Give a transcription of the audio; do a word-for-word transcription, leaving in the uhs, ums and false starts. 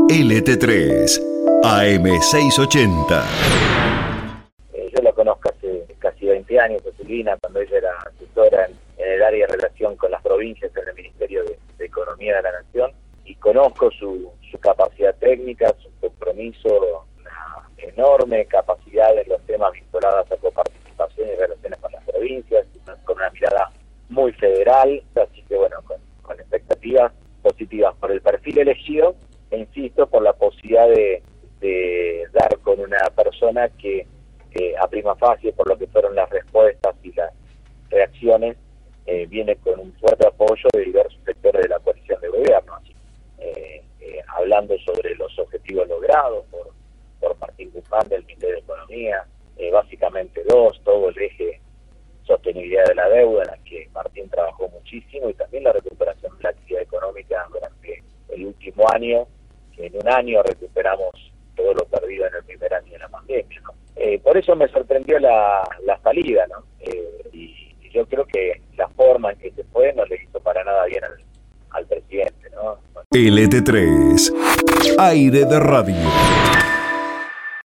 L T tres, A M seiscientos ochenta. Eh, yo la conozco hace casi veinte años, a Silvina, cuando ella era asesora en, en el área de relación con las provincias en el Ministerio de, de Economía de la Nación, y conozco su, su capacidad técnica, su compromiso, una enorme capacidad en los temas vinculados a coparticipación y relaciones con las provincias, con una mirada muy federal, así que bueno, con, con expectativas positivas por el perfil elegido, e insisto, por la posibilidad de, de dar con una persona que eh, a prima facie, por lo que fueron las respuestas y las reacciones, eh, viene con un fuerte apoyo de diversos sectores de la coalición de gobierno. Así, eh, eh, hablando sobre los objetivos logrados por, por Martín Guzmán del Ministerio de Economía, eh, básicamente dos, todo el eje sostenibilidad de la deuda, en la que Martín trabajó muchísimo, y también la recuperación de la actividad económica durante el último año, que en un año recuperamos todo lo perdido en el primer año de la pandemia, ¿no? Eh, por eso me sorprendió la, la salida, ¿no? Eh, y, y yo creo que la forma en que se fue no le hizo para nada bien al, al presidente, ¿no? L T tres, Aire de Radio.